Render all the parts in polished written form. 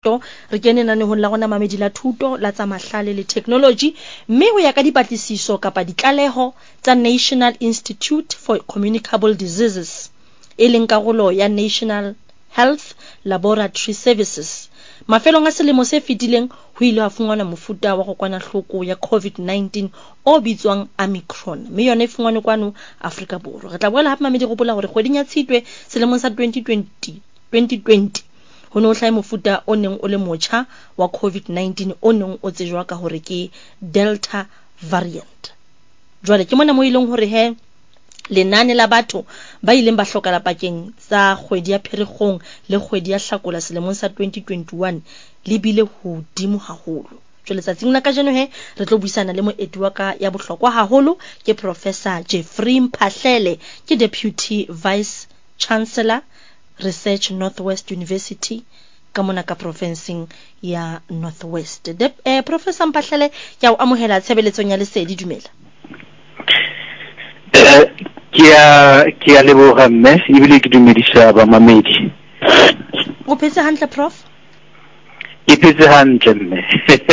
re kene nanehong la rona mamedi la thuto la tsa mahlale le technology mme ho ya ka dipatlisiso kapa ditlaleho tsa National Institute for Communicable Diseases e leng karolo ya National Health Laboratory Services mafelong a selemo se fetileng ho ile ha fungwana mofuta wa kokwanahloko ya COVID-19 o bitswang Omicron mme yona e fungwane kwano Afrika Borwa. Re tla boela hape mamedi gopola hore kgweding ya Tshitwe selemong sa 2020 ho no hlae mofuta o neng o le motjha wa COVID-19 o neng o tsejwa ka hore ke Delta variant. Jwale ke mona mo ileng hore he lenane la batho ba ileng ba hloka lapakeng tsa kgwedi ya Pherekgong le kgwedi ya Hlakola selemong sa 2021 le bile hodimo haholo. Jwale tsatsing la kajeno he re tlo buisana le moeti wa ka ya bohlokwa haholo ke Professor Jeffrey Mphahlele ke Deputy Vice Chancellor Research Northwest University ka mona ka provinceng ya Northwest. Professor Mphahlele ke a o amohela tshebeletsong ya Lesedi, dumela. Ke a leboga mme ebile ke dumedisa ba mamedi. O phetse hantle Prof? Ke phetse hantle mme.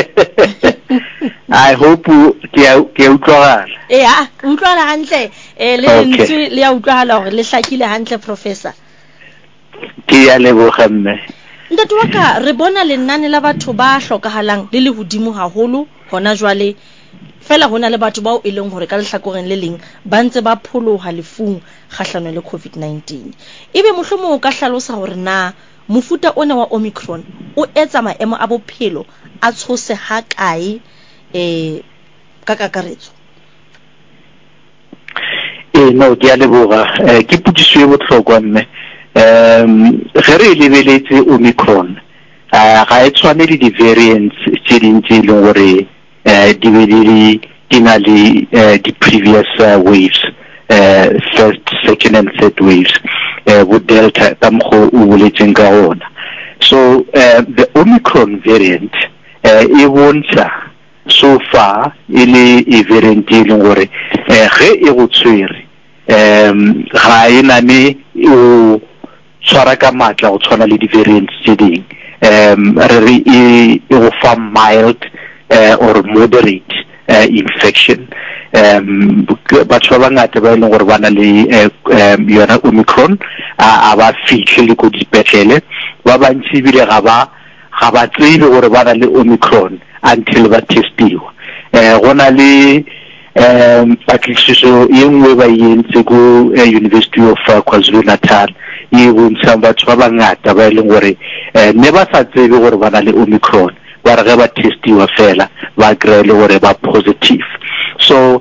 I hope ke utlwala. Yeah, utlwala hantle. Le ntse le ya utlwala hore le hlakile hantle Professor. Ke a leboga mme. Ntate wa ka re bona lenane la batho ba hlokahalang le hodimo haholo hona jwale fela hona le batho bao e leng hore ka lehlakoreng le leng ba ntse ba pholoha lefung kgahlano le COVID-19. Ebe mohlomong o ka hlalosa hore na mofuta ona wa Omicron o etsa maemo a bophelo a tshose ha kae ka kakaretso? No ke a leboga ke pudiso e botlhokwa mme ge re lebeletse Omicron ga e tshwane le di-variants tse dintsi e leng gore di be di na le di-previous waves, first, second and third waves with Delta ka mokgwa o boletseng ka ona. So the Omicron variant e bontsha so far e le a variant e leng gore ge e go tshwere ga e nane o tshwara ka matla go tshwana le di-variants tse ding re re e go fa mild or moderate infection. Batho ba bangata ba e leng gore ba na le yona Omicron a ba fitlhe le ko dipetlele ba bantsi ebile ga ba tsebe gore ba na le Omicron until ba testiwa. Go na le patlisiso e nngwe ba entse ko University of KwaZulu-Natal e bontshang batho ba bangata ba e leng gore ne ba sa tsebe gore ba na le Omicron ba re ba testiwa fela ba kry-ile gore ba positive. So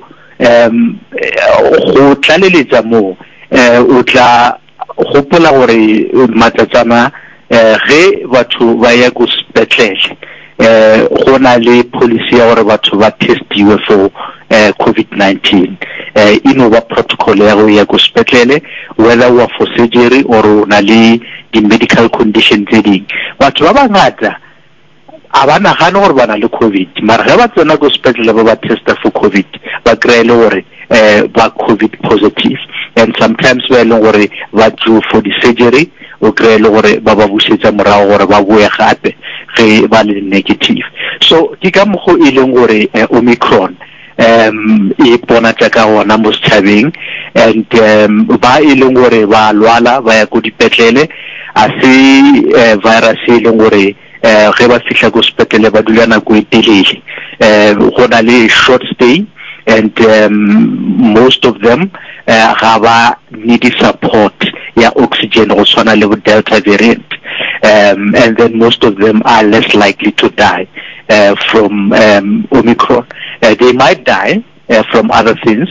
go tlaleletsa mo o tla gopola gore matsatsana ge batho ba ya go sepetlele go na le policy ya gore batho ba testiwe for COVID-19 ino ba protocol ya go ya go sepetlele whether wa for surgery or na le di-medical conditions tse ding. Batho ba bangata a ba nagane gore ba na le COVID mara ge ba tsena go sepetlele ba testa for COVID ba kry-ile gore ba COVID positive and sometimes ba e leng gore ba do for the surgery o kry-ile gore ba busetsa morago gore ba boe gape ge ba le negative. So ke ka mokgwa e leng gore Omicron e bonata ka ona mo setšhabeng and ba e leng gore ba lwala ba ya go dipetlele a se virus e leng gore ge ba fihla go sepetlele ba dula nako e telele go na le short stay and most of them ga ba need support ya oxygen go tshwana le Delta variant and then most of them are less likely to die from Omicron. They might die from other things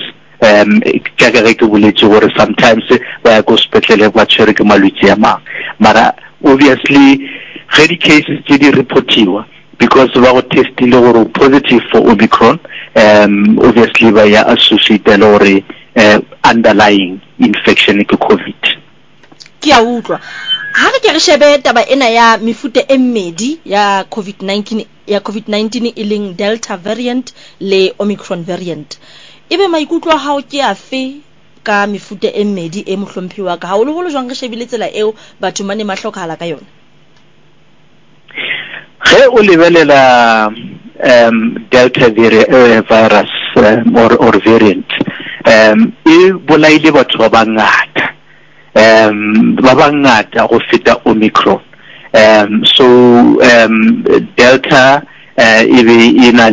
sometimes ba go sepetlele ba tshwere ke malwetse a mang mara obviously ge di cases tse di reportiwa because ba go testile gore positive for Omicron obviously ba ya associate le gore underlying infection ke COVID. Ke a utlwa ha re ke re shebe taba ena ya mefuta e mmedi ya COVID-19 e leng Delta variant le Omicron variant ebe maikutlo a hao ke afe ka mefuta e mmedi e mohlomphiwa ka haholoholo jwang re shebile tsela eo batho mane mahlokahala ka yona? o lebelela Delta virus or variant e bolaile batho ba bangata go feta Omicron. So Delta ina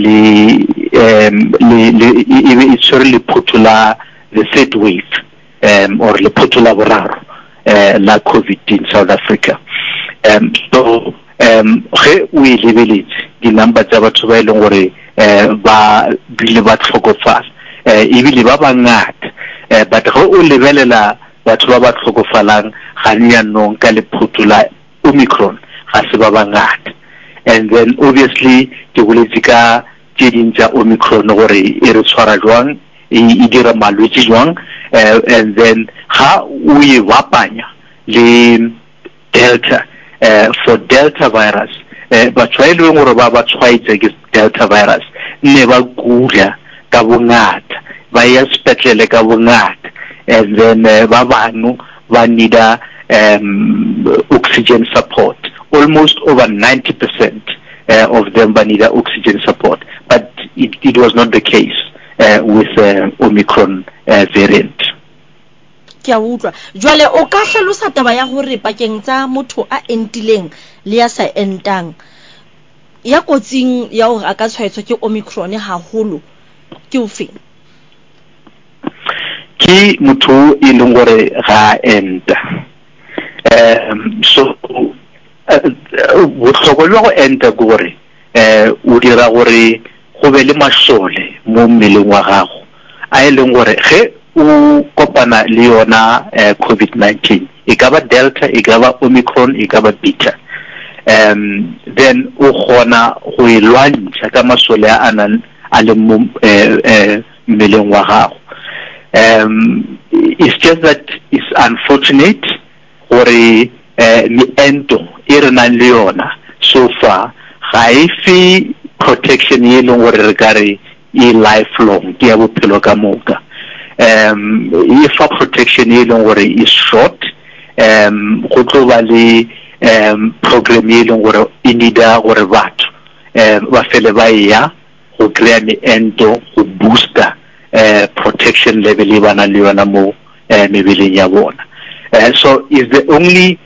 it's really potula the third wave or le potula boraro la COVID in South Africa. So ge o lebeletse di number tsa batho ba ileng gore ba bile ba tlhokofala ebile ba bangata but ge o lebelela batho ba ba tlhokofalang ga nyanong ka lepotula Omicron ga se ba bangata. And then obviously ke boletse ka tse ding tsa Omicron gore e re tshwara jwang e dira malwetse jwang and then ga o e bapanya le Delta for Delta virus batho ba ileng gore ba tshwaetsa ke Delta virus ne ba kula ka bongata ba ya sepetlele ka bongata and then ba bangwe ba need oxygen support. Almost over 90% of them need oxygen support, but it was not the case with Omicron variant. Ke a utlwa jwale o ka hlalosa taba ya hore pakeng tsa motho a entileng le ya sa entang ya kotsing ya hore a ka tshwaetswa ke Omicron haholo ke o feng? Ke motho e leng gore ga enta so botlhokwa jwa go enta ke gore o dira gore go be le masole mo mmeleng wa gago a leng gore ge o kopana le yona COVID-19 e ka ba Delta e ka ba Omicron e ka ba Beta then o gona go e lwantsha ka masole a nang a le mo mmeleng wa gago. It's just that it's unfortunate gore meento e re nang le yona so far ga e fe protection e leng gore re ka re e lifelong ke ya bophelo ka moka e fa protection e leng gore is short go tlo ba le program e leng gore e needa gore batho ba fele ba ya go kry-a meento go booster protection level e ba nang le yona mo mebeleng ya bona. So is the only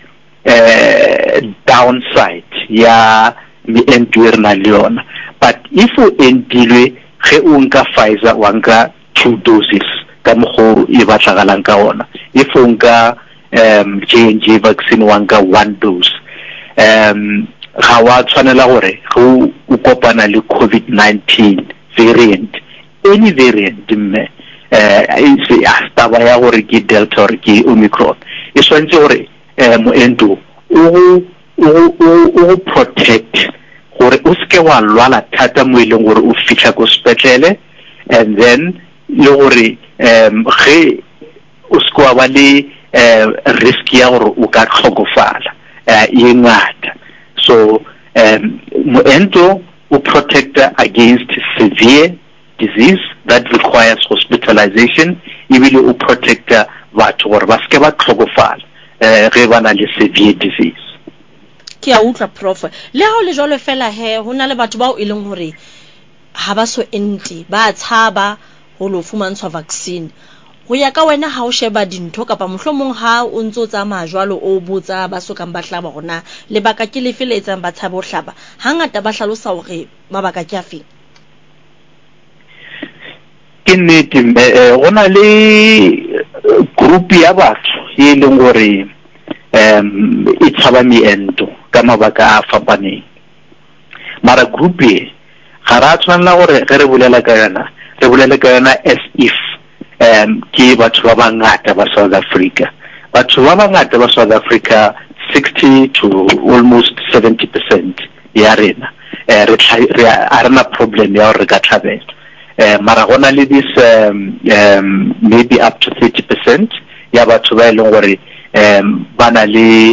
downside ya meento e re nang le yona. But if o entilwe ge o nka Pfizer wa nka 2 doses ka mokgwa e batlagalang ka ona, if o nka J&J vaccine wa nka 1 dose ga wa tshwanela gore go o kopana le COVID-19 variant, any variant mme se taba ya gore ke Delta or ke Omicron e swantse gore moento o protect gore o seke wa lwala thata mo ileng gore o fitlha ko sepetlele and then le gore ge o seke wa ba le risk ya gore o ka tlhokofala e ngata. So moento o protect against severe disease that requires hospitalization ebile o protect batho gore ba seke ba tlhokofala ge ba na le severe disease. Ke a utlwa prof le ha o le jwalo fela he ho na le batho bao e leng hore ha ba so ente ba tshaba ho lo fumantshwa vaccine. Go ya ka wena ha o sheba dintho kapa mohlomong ha o ntse o tsamaya jwalo o botsa ba so kang ba hlaba gona lebaka ke le feletsang ba tshaba o hlaba hangata ba hlalosa hore mabaka ke a feng? Ke nnete go na le group ya batho e leng gore e tshaba meento ka mabaka a fapaneng mara group e ga ra tshwanela gore ge re bolela ka yona as if ke batho ba bangata ba South Africa. Batho ba bangata ba South Africa 60 to almost 70% ya rena re arena problem ya gore re ka tlhabela mara gona le this maybe up to 30% ya batho ba ileng gore ba na le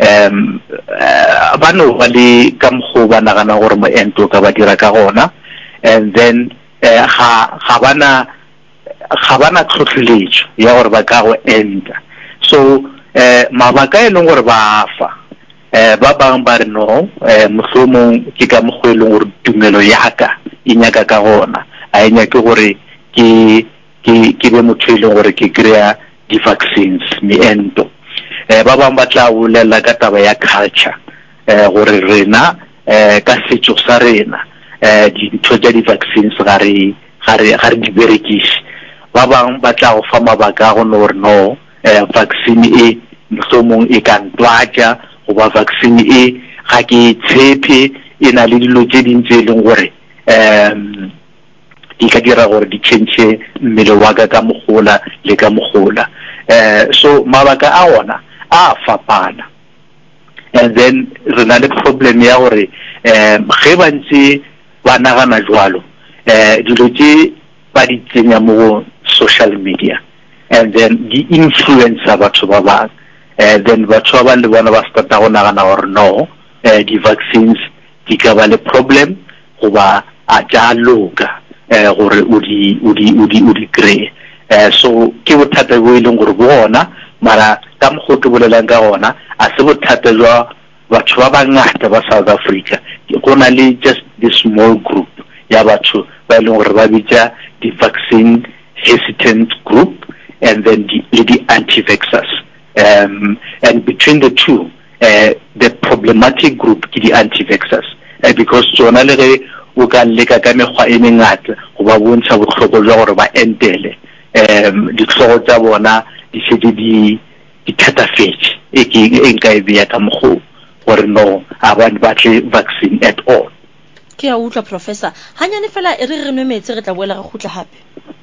ba no ba le ka mgo ba nagana gore moento ka ba dira ka gona and then ga bana tlhotlheletso ya gore ba ka go enta. So mabaka e leng gore ba fa ba bang ba re no mohlomong ke ka mogweleng gore tumelo ya ka e nyaka ka gona a e nyake gore ke be motho e leng gore ke kry-a di-vaccines meento ba bang ba tla bolela ka taba ya culture gore rena ka setso sa rena dintho tša di-vaccines ga re di berekiše ba bang ba tla go fa mabaka a gone gore no vaccine e mohlomong e ka ntwatša goba vaccine e ga ke tshepe e na le dilo tše dintse e leng gore di ka dira gore di change mmele wa ka mogola le ka mogola so mabaka a ona a fapana and then re na le problem ya gore ge ba ntse ba nagana jwalo dilo tše ba di tsenya mo social media and then di influencer batho ba bang then batho ba bang le bona ba starta go nagana gore no di-vaccines di ka ba le problem goba a tša loka gore o di kry so ke bothata bo e leng gore bo gona mara ka mokgwa ke bolelang ka gona a se bothata jwa batho ba bangata ba South Africa go na le just this small group ya batho ba e leng gore ba bitša di-vaccine hesitant group and then the anti-vaxxers and between the two the problematic group ke di-anti-vaxxers because tsona le ge o ka leka ka mekgwa e mengata go ba bontsha botlhoko jwa gore ba entele ditlhogo tsa bona di setse di thatafetse e nka e beya ka mokgwa gore no a ba batle vaccine at all. Ke a utlwa professor hanyane fela e re nwe metsi re tla boela re khutla hape.